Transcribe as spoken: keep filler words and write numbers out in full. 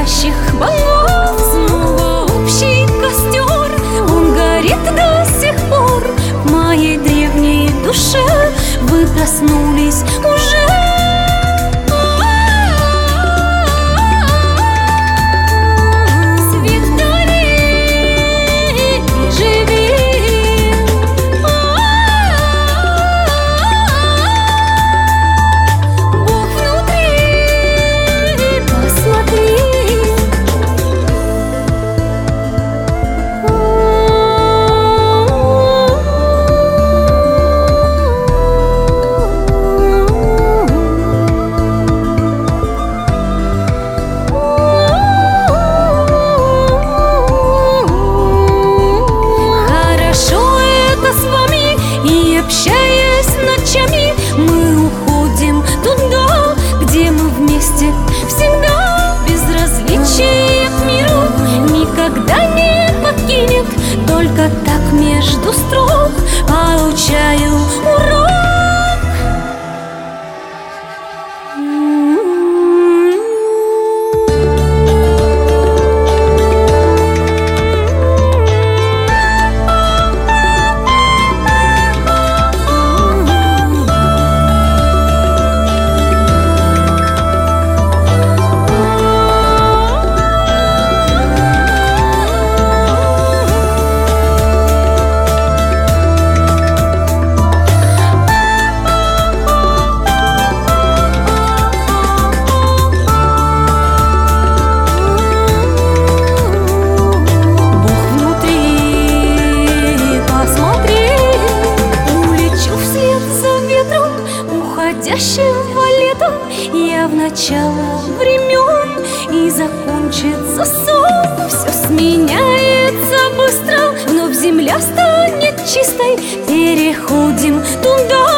спящих богов. Снова общий костер, он горит до сих пор. В моей древней душе вы проснулись уже. Общаясь ночами, мы уходим туда, где мы вместе всегда. Безразличие к миру никогда не покинет. Только так между строк получаю урок. Уходящего лета я в начало времен, и закончится сон. Все сменяется быстро, вновь земля станет чистой. Переходим туда,